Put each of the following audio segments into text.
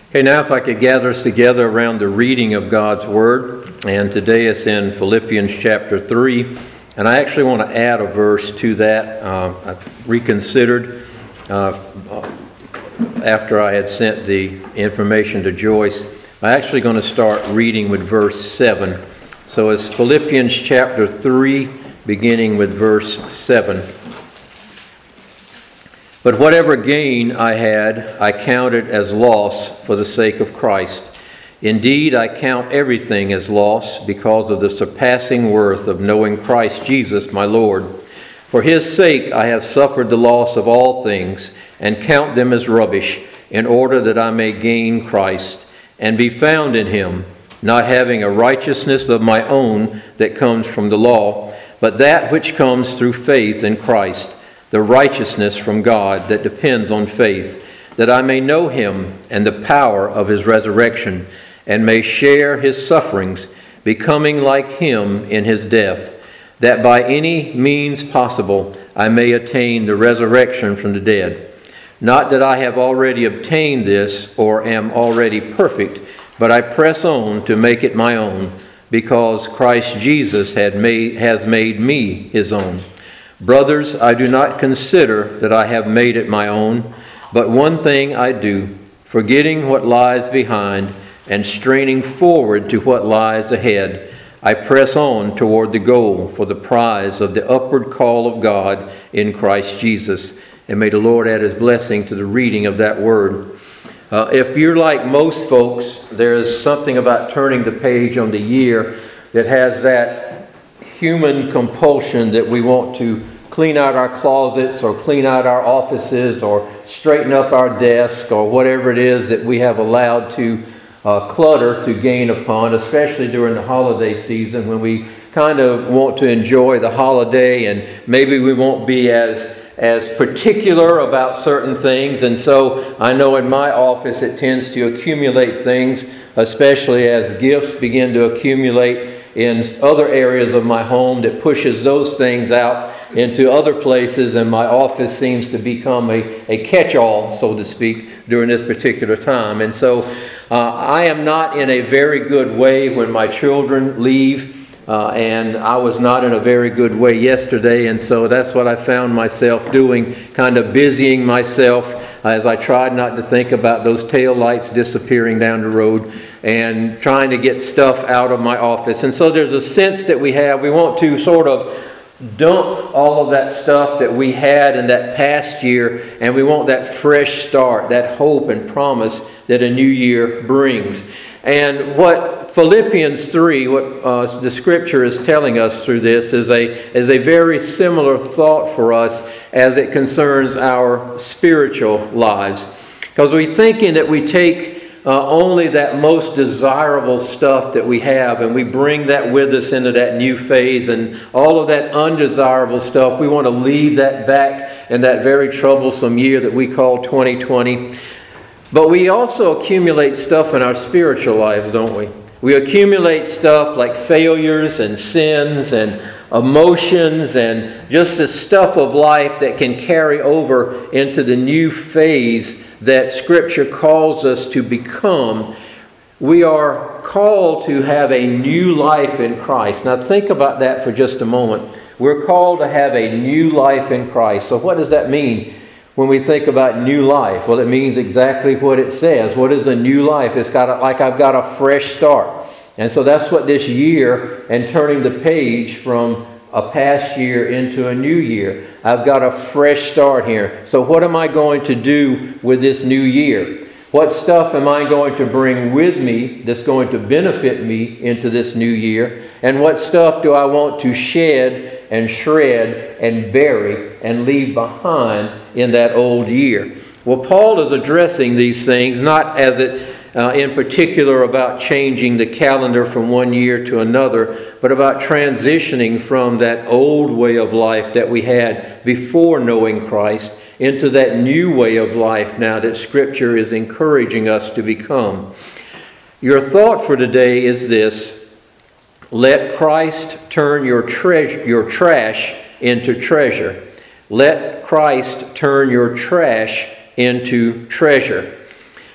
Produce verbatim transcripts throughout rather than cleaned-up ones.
Okay, now if I could gather us together around the reading of God's Word, and today it's in Philippians chapter three, and I actually want to add a verse to that. Uh, I've reconsidered uh, after I had sent the information to Joyce. I'm actually going to start reading with verse seven. So it's Philippians chapter three, beginning with verse seven. But whatever gain I had, I counted as loss for the sake of Christ. Indeed, I count everything as loss because of the surpassing worth of knowing Christ Jesus my Lord. For His sake I have suffered the loss of all things, and count them as rubbish, in order that I may gain Christ, and be found in Him, not having a righteousness of my own that comes from the law, but that which comes through faith in Christ, the righteousness from God that depends on faith, that I may know Him and the power of His resurrection, and may share His sufferings, becoming like Him in His death, that by any means possible I may attain the resurrection from the dead. Not that I have already obtained this or am already perfect, but I press on to make it my own, because Christ Jesus had made, has made me His own. Brothers, I do not consider that I have made it my own, but one thing I do, forgetting what lies behind and straining forward to what lies ahead, I press on toward the goal for the prize of the upward call of God in Christ Jesus. And may the Lord add His blessing to the reading of that word. Uh, if you're like most folks, there's something about turning the page on the year that has that human compulsion that we want to clean out our closets or clean out our offices or straighten up our desk or whatever it is that we have allowed to uh, clutter to gain upon, especially during the holiday season when we kind of want to enjoy the holiday and maybe we won't be as as particular about certain things. And so I know in my office it tends to accumulate things, especially as gifts begin to accumulate in other areas of my home, that pushes those things out into other places, and my office seems to become a, a catch-all, so to speak, during this particular time. And so uh, I am not in a very good way when my children leave. Uh, and I was not in a very good way yesterday, and so that's what I found myself doing, kind of busying myself as I tried not to think about those tail lights disappearing down the road and trying to get stuff out of my office. And so there's a sense that we have, we want to sort of dump all of that stuff that we had in that past year, and we want that fresh start, that hope and promise that a new year brings. And what Philippians three, what uh, the Scripture is telling us through this, is a is a very similar thought for us as it concerns our spiritual lives. Because we're thinking that we take uh, only that most desirable stuff that we have, and we bring that with us into that new phase, and all of that undesirable stuff, we want to leave that back in that very troublesome year that we call twenty twenty. But we also accumulate stuff in our spiritual lives, don't we? We accumulate stuff like failures and sins and emotions and just the stuff of life that can carry over into the new phase that Scripture calls us to become. We are called to have a new life in Christ. Now think about that for just a moment. We're called to have a new life in Christ. So what does that mean? When we think about new life, well, it means exactly what it says. What is a new life? It's got a, like I've got a fresh start. And so that's what this year and turning the page from a past year into a new year. I've got a fresh start here. So what am I going to do with this new year? What stuff am I going to bring with me that's going to benefit me into this new year? And what stuff do I want to shed and shred and bury and leave behind in that old year? Well, Paul is addressing these things, not as it uh, in particular about changing the calendar from one year to another, but about transitioning from that old way of life that we had before knowing Christ into that new way of life now that Scripture is encouraging us to become. Your thought for today is this: let Christ turn your treasure, your trash into treasure. Let Christ turn your trash into treasure.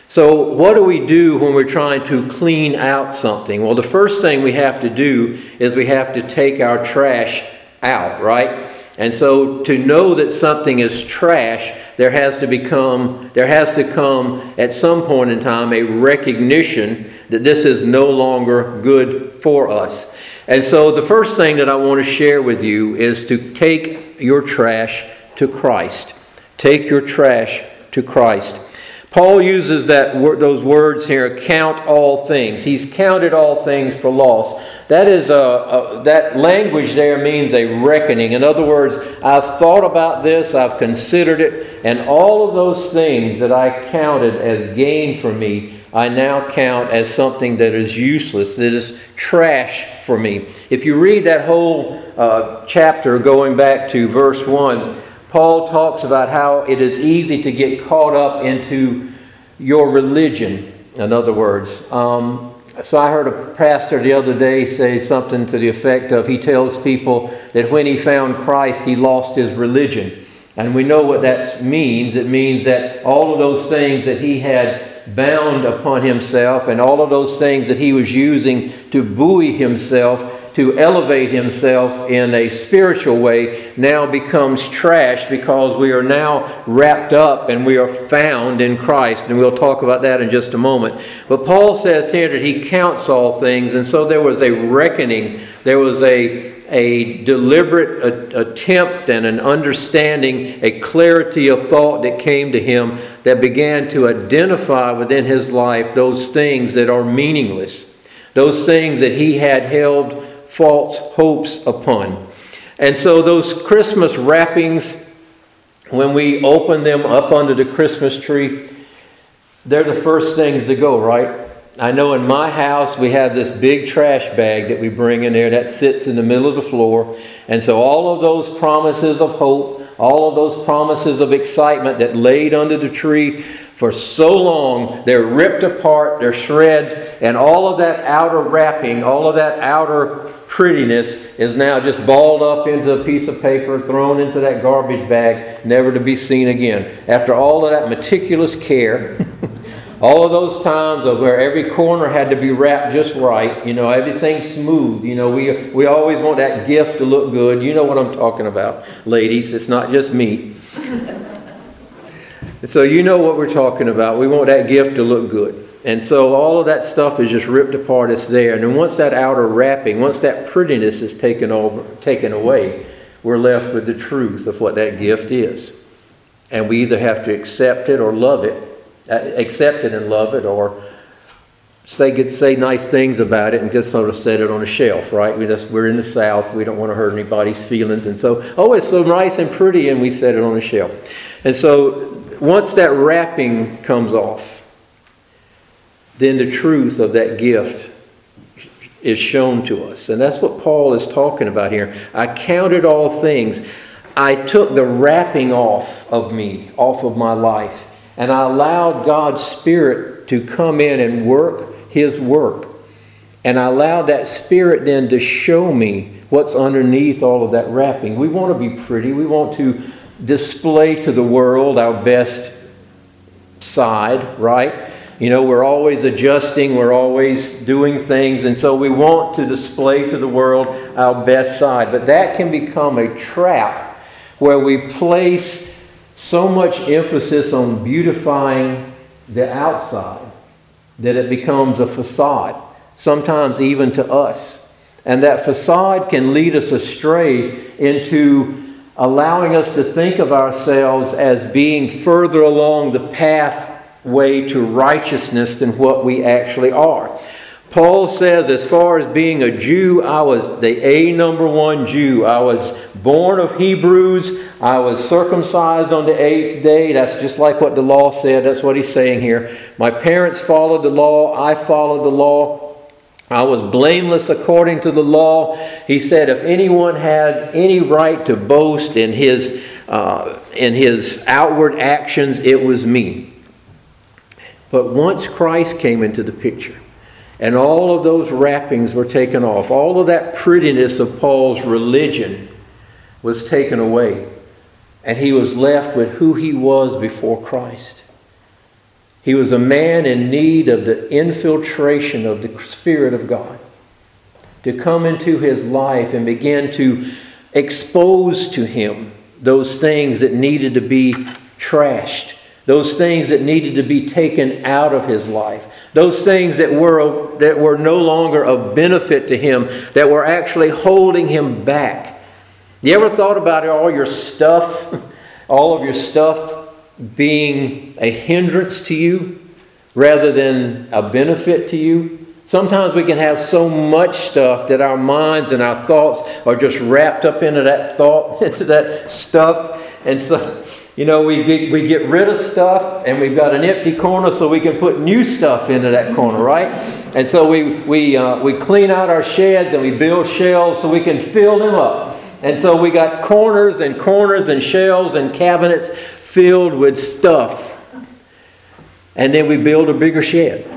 So what do we do when we're trying to clean out something? Well, the first thing we have to do is we have to take our trash out, right? And so to know that something is trash, there has to become, there has to come at some point in time a recognition that this is no longer good for us. And so the first thing that I want to share with you is to take your trash to Christ. Take your trash to Christ. Paul uses that those words here, count all things. He's counted all things for loss. That is a, a that language there means a reckoning. In other words, I've thought about this, I've considered it, and all of those things that I counted as gain for me, I now count as something that is useless, that is trash for me. If you read that whole uh, chapter going back to verse one, Paul talks about how it is easy to get caught up into your religion, in other words. Um, so I heard a pastor the other day say something to the effect of, he tells people that when he found Christ, he lost his religion. And we know what that means. It means that all of those things that he had bound upon himself and all of those things that he was using to buoy himself, to elevate himself in a spiritual way, now becomes trash because we are now wrapped up and we are found in Christ. And we'll talk about that in just a moment. But Paul says here that he counts all things, and so there was a reckoning, there was a a deliberate attempt and an understanding, a clarity of thought that came to him that began to identify within his life those things that are meaningless, those things that he had held false hopes upon. And so those Christmas wrappings, when we open them up under the Christmas tree, they're the first things to go, right? I know in my house we have this big trash bag that we bring in there that sits in the middle of the floor. And so all of those promises of hope, all of those promises of excitement that laid under the tree for so long, they're ripped apart, they're shreds, and all of that outer wrapping, all of that outer prettiness is now just balled up into a piece of paper, thrown into that garbage bag, never to be seen again. After all of that meticulous care, all of those times of where every corner had to be wrapped just right, you know, everything smooth. You know, we we always want that gift to look good. You know what I'm talking about, ladies. It's not just me. So you know what we're talking about. We want that gift to look good. And so all of that stuff is just ripped apart. It's there. And then once that outer wrapping, once that prettiness is taken over, taken away, we're left with the truth of what that gift is. And we either have to accept it or love it. Accept it and love it, or say get, say nice things about it and just sort of set it on a shelf, right? We just, we're in the South. We don't want to hurt anybody's feelings. And so, oh, it's so nice and pretty, and we set it on a shelf. And so once that wrapping comes off, then the truth of that gift is shown to us. And that's what Paul is talking about here. I counted all things. I took the wrapping off of me, off of my life. And I allowed God's Spirit to come in and work His work. And I allowed that Spirit then to show me what's underneath all of that wrapping. We want to be pretty. We want to display to the world our best side, right? You know, we're always adjusting. We're always doing things. And so we want to display to the world our best side. But that can become a trap where we place so much emphasis on beautifying the outside that it becomes a facade, sometimes even to us. And that facade can lead us astray into allowing us to think of ourselves as being further along the pathway to righteousness than what we actually are. Paul says, as far as being a Jew, I was the A number one Jew. I was born of Hebrews. I was circumcised on the eighth day. That's just like what the law said. That's what he's saying here. My parents followed the law. I followed the law. I was blameless according to the law. He said, if anyone had any right to boast in his uh, in his outward actions, it was me. But once Christ came into the picture, and all of those wrappings were taken off, all of that prettiness of Paul's religion was taken away, and he was left with who he was before Christ. He was a man in need of the infiltration of the Spirit of God to come into his life and begin to expose to him those things that needed to be trashed, those things that needed to be taken out of his life, those things that were, that were no longer of benefit to him, that were actually holding him back. You ever thought about all your stuff, all of your stuff being a hindrance to you rather than a benefit to you? Sometimes we can have so much stuff that our minds and our thoughts are just wrapped up into that thought, into that stuff. And so, you know, we get, we get rid of stuff and we've got an empty corner so we can put new stuff into that corner, right? And so we, we, uh, we clean out our sheds and we build shelves so we can fill them up. And so we got corners and corners and shelves and cabinets filled with stuff. And then we build a bigger shed.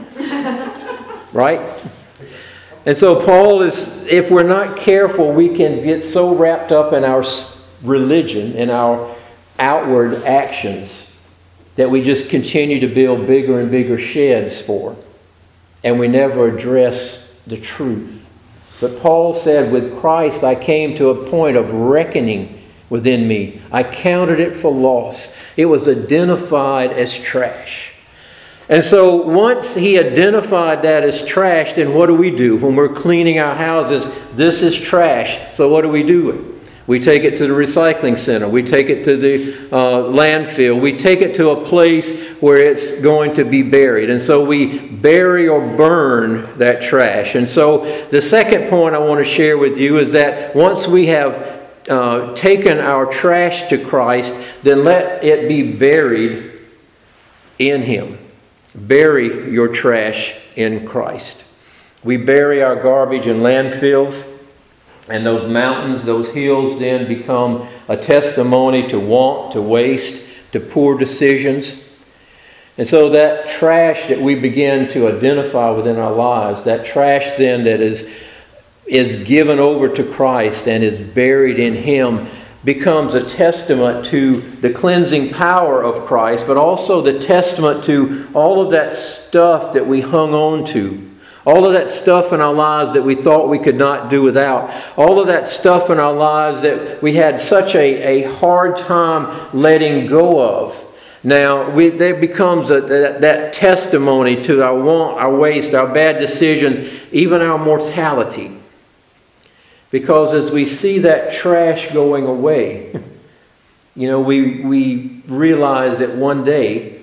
Right? And so Paul is, if we're not careful, we can get so wrapped up in our religion, in our outward actions, that we just continue to build bigger and bigger sheds for. And we never address the truth. But Paul said, with Christ I came to a point of reckoning within me. I counted it for loss. It was identified as trash. And so once he identified that as trash, then what do we do? When we're cleaning our houses, this is trash. So what do we do? We take it to the recycling center. We take it to the uh, landfill. We take it to a place where it's going to be buried. And so we bury or burn that trash. And so the second point I want to share with you is that once we have uh, taken our trash to Christ, then let it be buried in Him. Bury your trash in Christ. We bury our garbage in landfills, and those mountains, those hills then become a testimony to want, to waste, to poor decisions. And so that trash that we begin to identify within our lives, that trash then that is, is given over to Christ and is buried in Him, becomes a testament to the cleansing power of Christ, but also the testament to all of that stuff that we hung on to. All of that stuff in our lives that we thought we could not do without. All of that stuff in our lives that we had such a, a hard time letting go of. Now, we, there becomes a, that, that testimony to our want, our waste, our bad decisions, even our mortality. Because as we see that trash going away, you know, we we realize that one day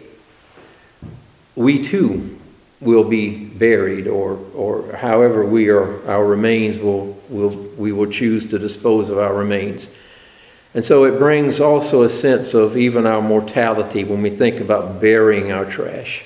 we too will be buried, or or however we are, our remains will will we will choose to dispose of our remains. And so it brings also a sense of even our mortality when we think about burying our trash.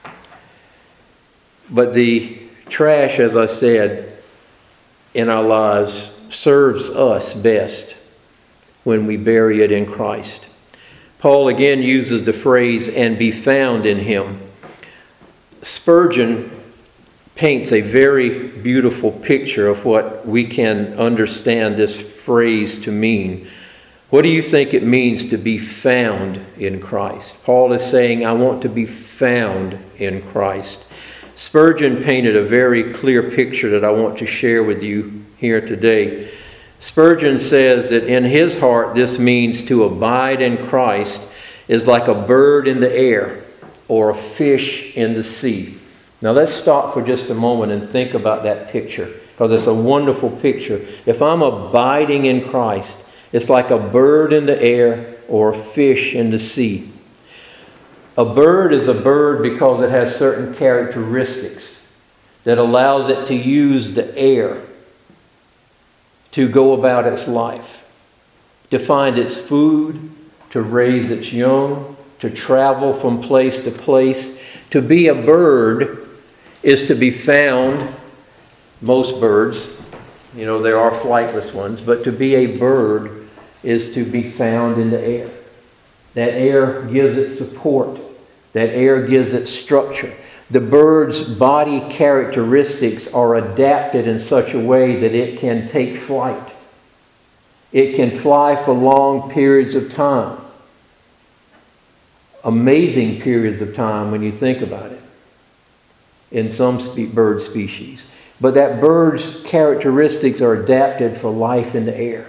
But the trash, as I said, in our lives serves us best when we bury it in Christ. Paul again uses the phrase, and be found in Him. Spurgeon paints a very beautiful picture of what we can understand this phrase to mean. What do you think it means to be found in Christ? Paul is saying, I want to be found in Christ. Spurgeon painted a very clear picture that I want to share with you here today. Spurgeon says that in his heart this means to abide in Christ is like a bird in the air or a fish in the sea. Now let's stop for just a moment and think about that picture, because it's a wonderful picture. If I'm abiding in Christ, it's like a bird in the air or a fish in the sea. A bird is a bird because it has certain characteristics that allows it to use the air to go about its life, to find its food, to raise its young, to travel from place to place. To be a bird is to be found, most birds, you know, there are flightless ones, but to be a bird is to be found in the air. That air gives it support. That air gives it structure. The bird's body characteristics are adapted in such a way that it can take flight. It can fly for long periods of time. amazing periods of time when you think about it in some spe- bird species. But that bird's characteristics are adapted for life in the air.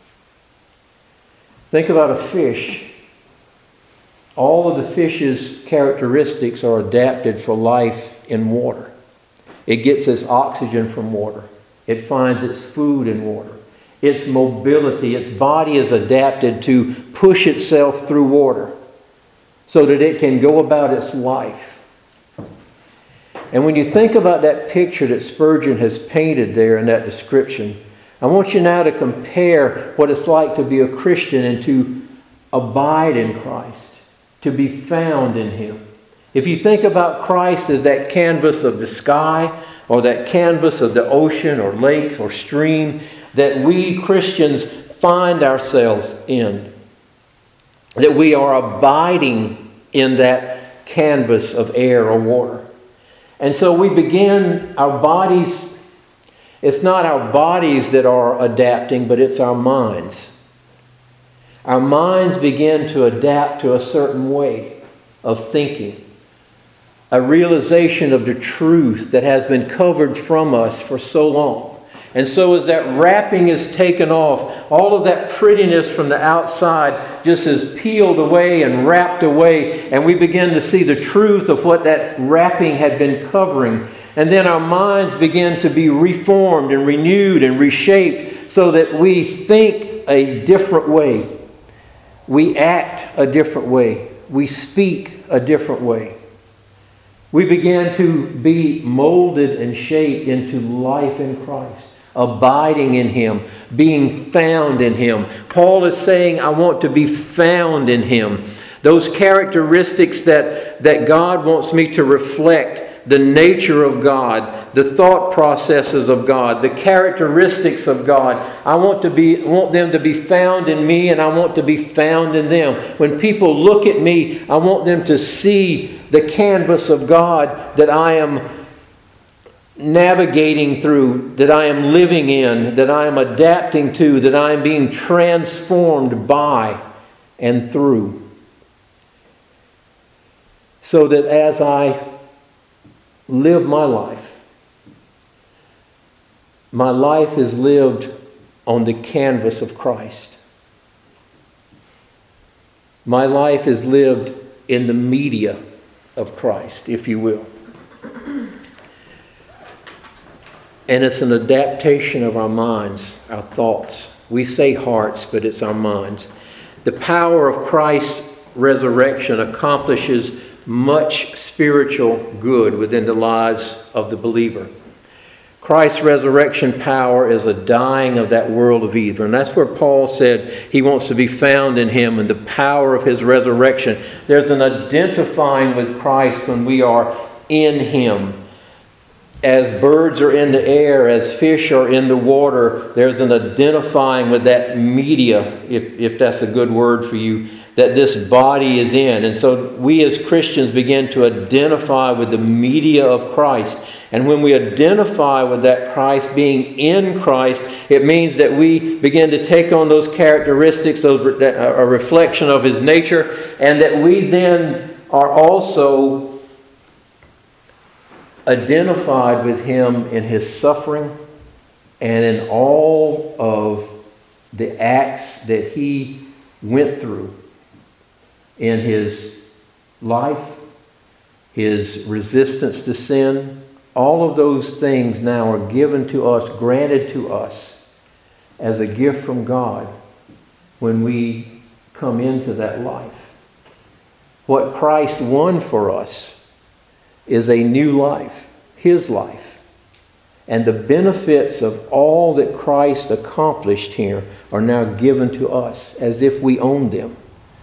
Think about a fish. All of the fish's characteristics are adapted for life in water. It gets its oxygen from water. It finds its food in water. Its mobility, its body is adapted to push itself through water so that it can go about its life. And when you think about that picture that Spurgeon has painted there in that description, I want you now to compare what it's like to be a Christian and to abide in Christ, to be found in Him. If you think about Christ as that canvas of the sky, or that canvas of the ocean or lake or stream that we Christians find ourselves in, that we are abiding in that canvas of air or water. And so we begin, our bodies, it's not our bodies that are adapting, but it's our minds. Our minds begin to adapt to a certain way of thinking, a realization of the truth that has been covered from us for so long. And so as that wrapping is taken off, all of that prettiness from the outside just is peeled away and wrapped away, and we begin to see the truth of what that wrapping had been covering. And then our minds begin to be reformed and renewed and reshaped so that we think a different way. We act a different way. We speak a different way. We begin to be molded and shaped into life in Christ, abiding in Him, being found in Him. Paul is saying, I want to be found in Him. Those characteristics that, that God wants me to reflect, the nature of God, the thought processes of God, the characteristics of God. I want to be want them to be found in me, and I want to be found in them. When people look at me, I want them to see the canvas of God that I am navigating through, that I am living in, that I am adapting to, that I am being transformed by and through. So that as I live my life, my life is lived on the canvas of Christ. My life is lived in the media of Christ, if you will. And it's an adaptation of our minds, our thoughts. We say hearts, but it's our minds. The power of Christ's resurrection accomplishes much spiritual good within the lives of the believer. Christ's resurrection power is a dying of that world of evil. And that's where Paul said he wants to be found in Him and the power of His resurrection. There's an identifying with Christ when we are in Him. As birds are in the air, as fish are in the water, there's an identifying with that media, if, if that's a good word for you, that this body is in. And so we as Christians begin to identify with the media of Christ. And when we identify with that Christ, being in Christ, it means that we begin to take on those characteristics, those, a reflection of His nature, and that we then are also identified with Him in His suffering and in all of the acts that He went through in His life, His resistance to sin. All of those things now are given to us, granted to us as a gift from God when we come into that life. What Christ won for us is a new life, His life. And the benefits of all that Christ accomplished here are now given to us as if we owned them.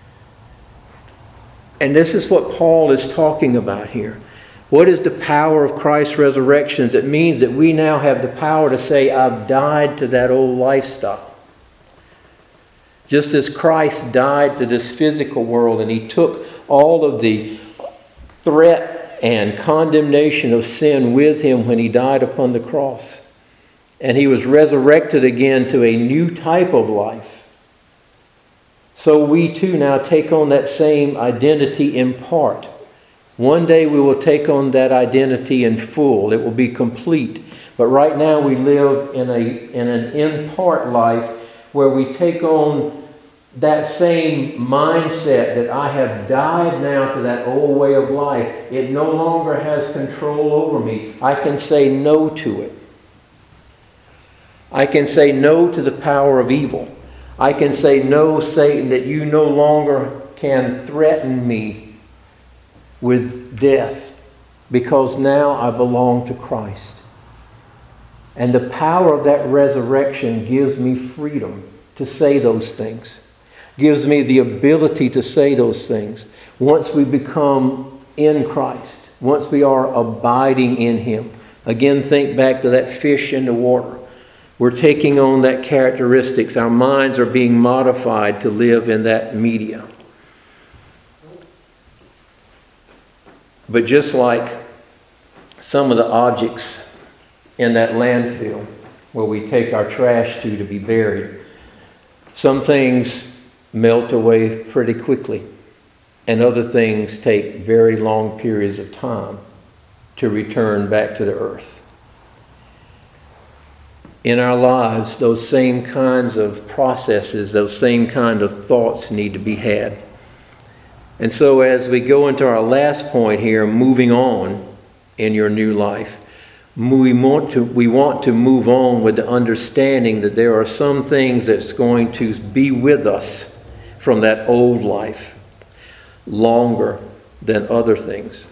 And this is what Paul is talking about here. What is the power of Christ's resurrection? It means that we now have the power to say, I've died to that old lifestyle. Just as Christ died to this physical world and He took all of the threat and condemnation of sin with Him when He died upon the cross. And He was resurrected again to a new type of life. So we too now take on that same identity in part. One day we will take on that identity in full. It will be complete. But right now we live in a in an in part life where we take on that same mindset that I have died now to that old way of life. It no longer has control over me. I can say no to it. I can say no to the power of evil. I can say, no, Satan, that you no longer can threaten me with death, because now I belong to Christ. And the power of that resurrection gives me freedom to say those things, gives me the ability to say those things. Once we become in Christ, once we are abiding in Him. Again, think back to that fish in the water. We're taking on that characteristics. Our minds are being modified to live in that media. But just like some of the objects in that landfill where we take our trash to to be buried, some things melt away pretty quickly, and other things take very long periods of time to return back to the earth. In our lives, those same kinds of processes, those same kind of thoughts need to be had. And so as we go into our last point here, moving on in your new life, we want to, we want to move on with the understanding that there are some things that's going to be with us from that old life longer than other things.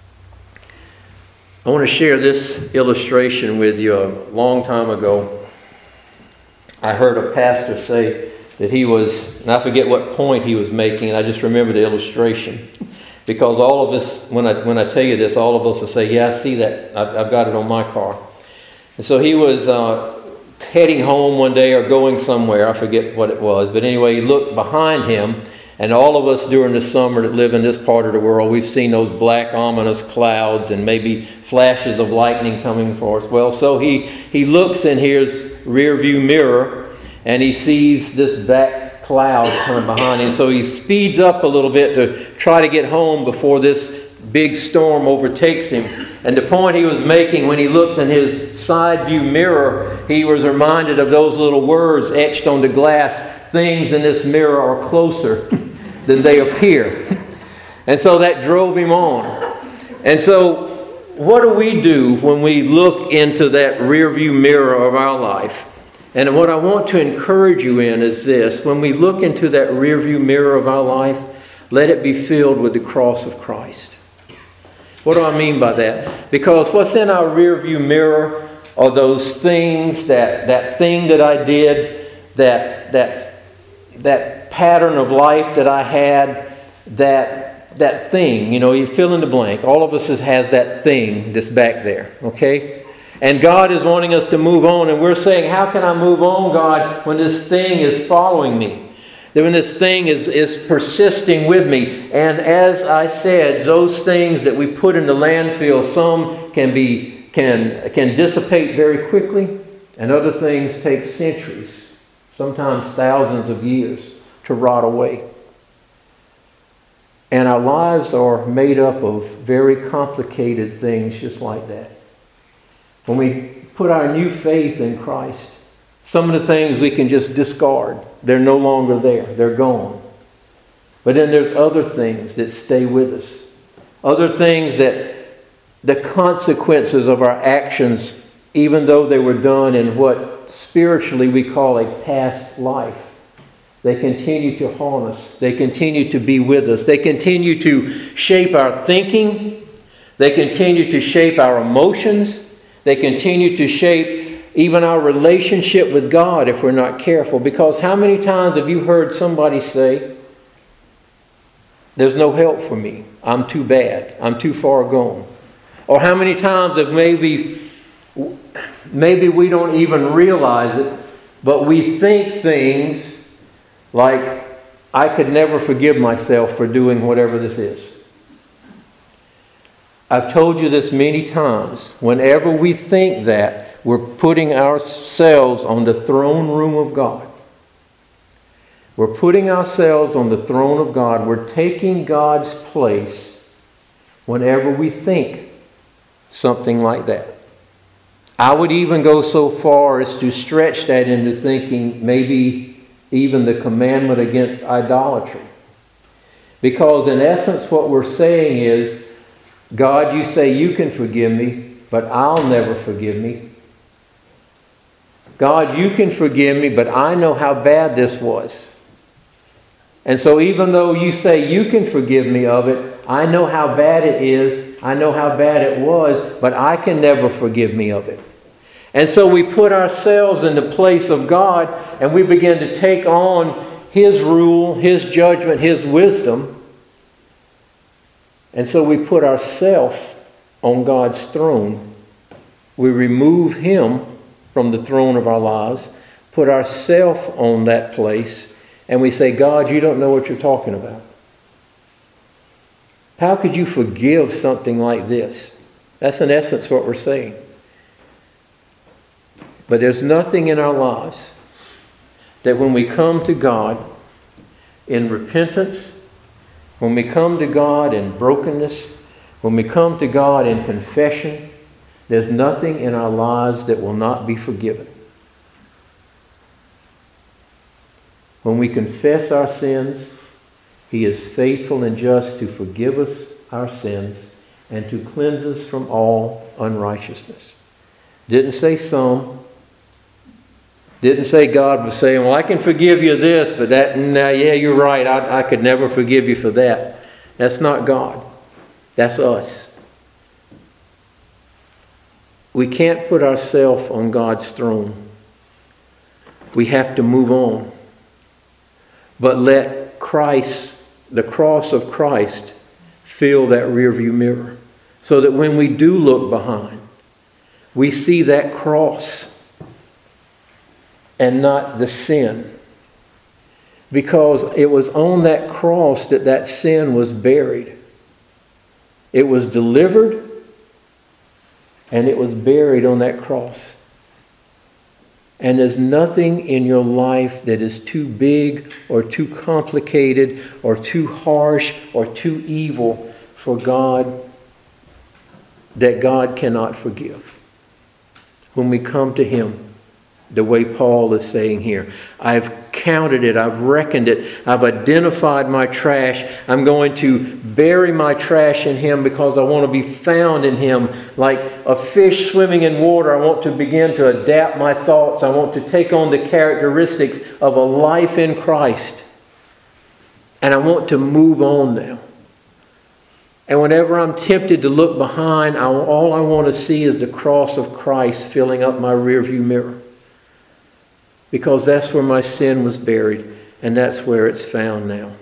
I want to share this illustration with you. A long time ago, I heard a pastor say that he was, and I forget what point he was making, and I just remember the illustration. Because all of us, when I when I tell you this, all of us will say, yeah, I see that. I've, I've got it on my car. And so he was uh, heading home one day or going somewhere. I forget what it was. But anyway, he looked behind him. And all of us during the summer that live in this part of the world, we've seen those black ominous clouds and maybe flashes of lightning coming for us. Well, so he, he looks in his rear view mirror and he sees this back cloud coming behind him. So he speeds up a little bit to try to get home before this big storm overtakes him. And the point he was making when he looked in his side view mirror, he was reminded of those little words etched on the glass. Things in this mirror are closer than they appear. And so that drove him on. And so what do we do when we look into that rearview mirror of our life? And what I want to encourage you in is this. When we look into that rearview mirror of our life, let it be filled with the cross of Christ. What do I mean by that? Because what's in our rearview mirror are those things, that, that thing that I did, that that that pattern of life that I had, that that thing, you know, you fill in the blank. All of us has, has that thing that's back there, okay? And God is wanting us to move on, and we're saying, how can I move on, God, when this thing is following me? That when this thing is, is persisting with me. And as I said, those things that we put in the landfill, some can be can can dissipate very quickly, and other things take centuries, sometimes thousands of years, to rot away. And our lives are made up of very complicated things just like that. When we put our new faith in Christ, some of the things we can just discard. They're no longer there. They're gone. But then there's other things that stay with us. Other things that the consequences of our actions, even though they were done in what spiritually we call a past life, they continue to haunt us. They continue to be with us. They continue to shape our thinking. They continue to shape our emotions. They continue to shape even our relationship with God if we're not careful. Because how many times have you heard somebody say, there's no help for me. I'm too bad. I'm too far gone. Or how many times have maybe, maybe we don't even realize it, but we think things like, I could never forgive myself for doing whatever this is. I've told you this many times. Whenever we think that, we're putting ourselves on the throne room of God. We're putting ourselves on the throne of God. We're taking God's place whenever we think something like that. I would even go so far as to stretch that into thinking maybe even the commandment against idolatry. Because in essence what we're saying is, God, you say you can forgive me, but I'll never forgive me. God, you can forgive me, but I know how bad this was. And so even though you say you can forgive me of it, I know how bad it is, I know how bad it was, but I can never forgive me of it. And so we put ourselves in the place of God, and we begin to take on His rule, His judgment, His wisdom. And so we put ourselves on God's throne. We remove Him from the throne of our lives, put ourselves on that place, and we say, God, you don't know what you're talking about. How could you forgive something like this? That's in essence what we're saying. But there's nothing in our lives that when we come to God in repentance, when we come to God in brokenness, when we come to God in confession, there's nothing in our lives that will not be forgiven. When we confess our sins, He is faithful and just to forgive us our sins and to cleanse us from all unrighteousness. Didn't say some. Didn't say God was saying, well, I can forgive you this, but that, nah, yeah, you're right. I, I could never forgive you for that. That's not God. That's us. We can't put ourselves on God's throne. We have to move on. But let Christ, the cross of Christ, fill that rearview mirror. So that when we do look behind, we see that cross and not the sin. Because it was on that cross that that sin was buried. It was delivered and it was buried on that cross. And there's nothing in your life that is too big or too complicated or too harsh or too evil for God that God cannot forgive. When we come to Him, the way Paul is saying here, I've counted it, I've reckoned it, I've identified my trash. I'm going to bury my trash in Him because I want to be found in Him. Like a fish swimming in water, I want to begin to adapt my thoughts. I want to take on the characteristics of a life in Christ. And I want to move on now. And whenever I'm tempted to look behind, I, all I want to see is the cross of Christ filling up my rearview mirror. Because that's where my sin was buried, and that's where it's found now.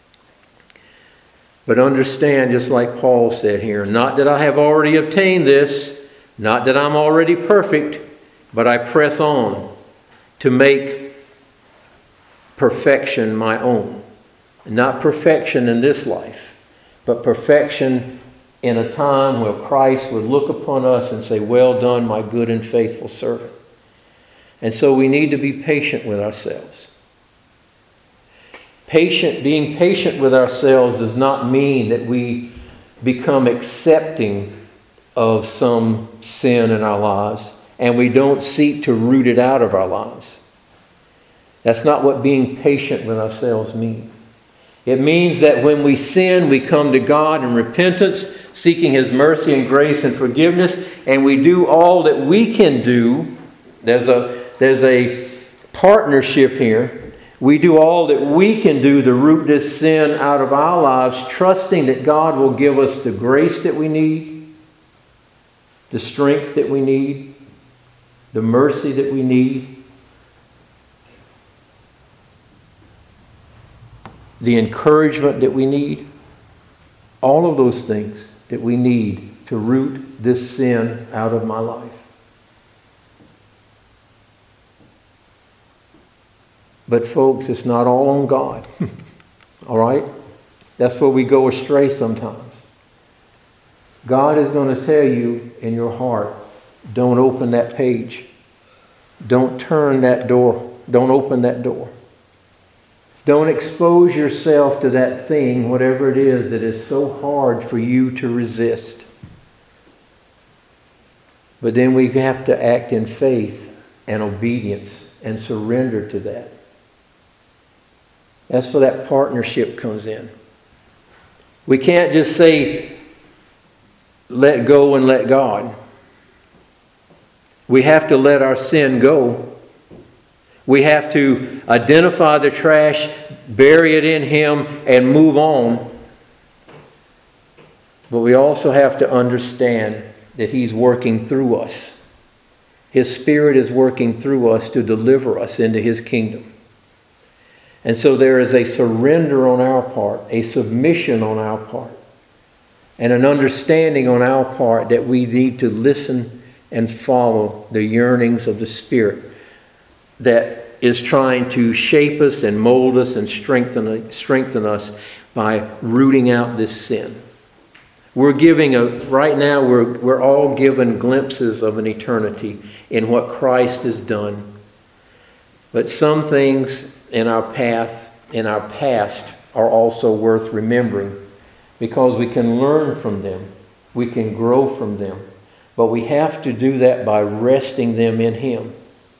But understand, just like Paul said here, not that I have already obtained this, not that I'm already perfect, but I press on to make perfection my own. Not perfection in this life, but perfection in a time where Christ would look upon us and say, well done, my good and faithful servant. And so we need to be patient with ourselves. Patient, being patient with ourselves does not mean that we become accepting of some sin in our lives and we don't seek to root it out of our lives. That's not what being patient with ourselves means. It means that when we sin, we come to God in repentance, seeking His mercy and grace and forgiveness, and we do all that we can do. There's a There's a partnership here. We do all that we can do to root this sin out of our lives, trusting that God will give us the grace that we need, the strength that we need, the mercy that we need, the encouragement that we need. All of those things that we need to root this sin out of my life. But folks, it's not all on God. All right? That's where we go astray sometimes. God is going to tell you in your heart, don't open that page. Don't turn that door. Don't open that door. Don't expose yourself to that thing, whatever it is, that is so hard for you to resist. But then we have to act in faith and obedience and surrender to that. That's where that partnership comes in. We can't just say, let go and let God. We have to let our sin go. We have to identify the trash, bury it in Him, and move on. But we also have to understand that He's working through us. His Spirit is working through us to deliver us into His kingdom. And so there is a surrender on our part, a submission on our part, and an understanding on our part that we need to listen and follow the yearnings of the Spirit that is trying to shape us and mold us and strengthen, strengthen us by rooting out this sin. We're giving a, right now we're, we're all given glimpses of an eternity in what Christ has done. But some things in our path, in our past, are also worth remembering because we can learn from them. We can grow from them. But we have to do that by resting them in Him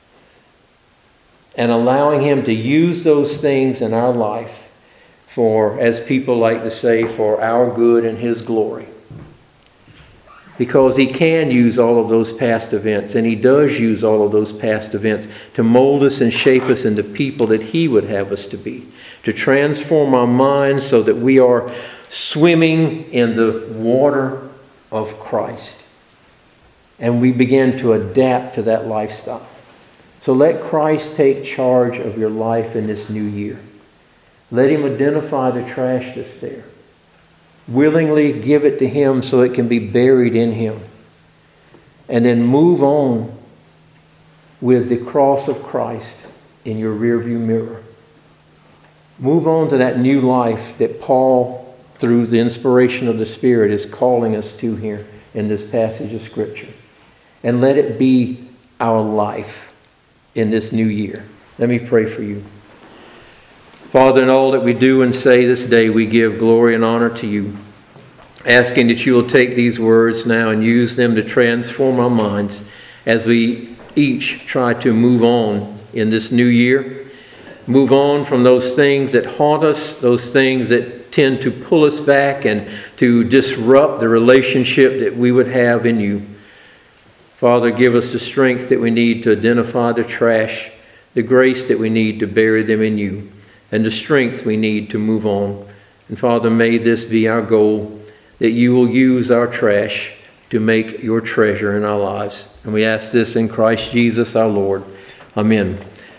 and allowing Him to use those things in our life for, as people like to say, for our good and His glory. Because He can use all of those past events, and He does use all of those past events to mold us and shape us into people that He would have us to be, to transform our minds so that we are swimming in the water of Christ. And we begin to adapt to that lifestyle. So let Christ take charge of your life in this new year. Let Him identify the trash that's there. Willingly give it to Him so it can be buried in Him. And then move on with the cross of Christ in your rearview mirror. Move on to that new life that Paul, through the inspiration of the Spirit, is calling us to here in this passage of Scripture. And let it be our life in this new year. Let me pray for you. Father, in all that we do and say this day, we give glory and honor to You, asking that You will take these words now and use them to transform our minds as we each try to move on in this new year. Move on from those things that haunt us, those things that tend to pull us back and to disrupt the relationship that we would have in You. Father, give us the strength that we need to identify the trash, the grace that we need to bury them in You, and the strength we need to move on. And Father, may this be our goal, that You will use our trash to make Your treasure in our lives. And we ask this in Christ Jesus our Lord. Amen.